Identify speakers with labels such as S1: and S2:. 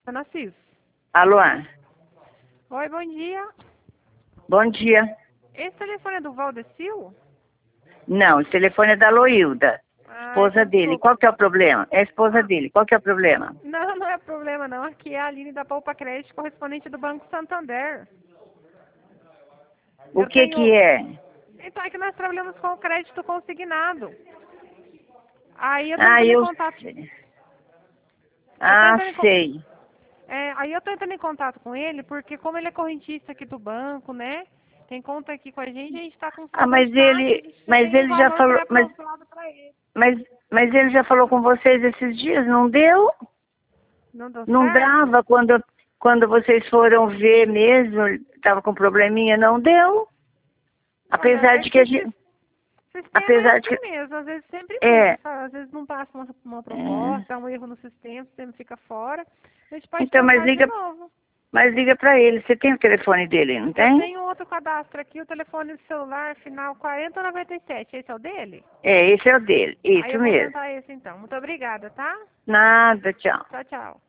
S1: Ana Cis.
S2: Alô?
S1: Oi, bom dia.
S2: Bom dia.
S1: Esse telefone é do Valdecil?
S2: Não, esse telefone é da Loilda, esposa
S1: Então,
S2: dele.
S1: desculpa.
S2: Qual que é o problema? É a esposa dele. Qual que é o problema?
S1: Não, não é problema não. Aqui é a Aline da Poupa Crédito, correspondente do Banco Santander.
S2: O que que é?
S1: Então, é que nós trabalhamos com o crédito consignado. Aí eu tô entrando em contato.
S2: Sei. Ah, sei.
S1: Aí eu tô entrando em contato com ele, porque como ele é correntista aqui do banco, né? Tem conta aqui com a gente tá com
S2: Ah,
S1: saldo de taxa, a gente tem um
S2: já
S1: valor
S2: falou,
S1: pré-aprovado para ele.
S2: mas ele já falou com vocês esses dias, não deu?
S1: Não deu
S2: Não
S1: certo?
S2: dava quando vocês foram ver mesmo, estava com probleminha, não deu?
S1: Olha,
S2: Apesar
S1: é
S2: de que
S1: que
S2: a
S1: esse
S2: gente,
S1: sistema é
S2: apesar de
S1: assim
S2: que,
S1: mesmo, às vezes sempre muda,
S2: é,
S1: sabe? Às vezes não passa uma
S2: é.
S1: proposta, dá um erro no sistema fica fora. A gente pode
S2: Então,
S1: tentar de novo.
S2: mas liga para ele. Você tem o telefone dele, não
S1: Eu
S2: tem?
S1: tenho outro cadastro aqui, o telefone celular final 4097. Esse é o dele?
S2: É, esse é o dele.
S1: Aí
S2: Isso
S1: eu vou
S2: mesmo.
S1: tentar esse então. Muito obrigada, tá?
S2: Nada, tchau.
S1: Tchau, tchau.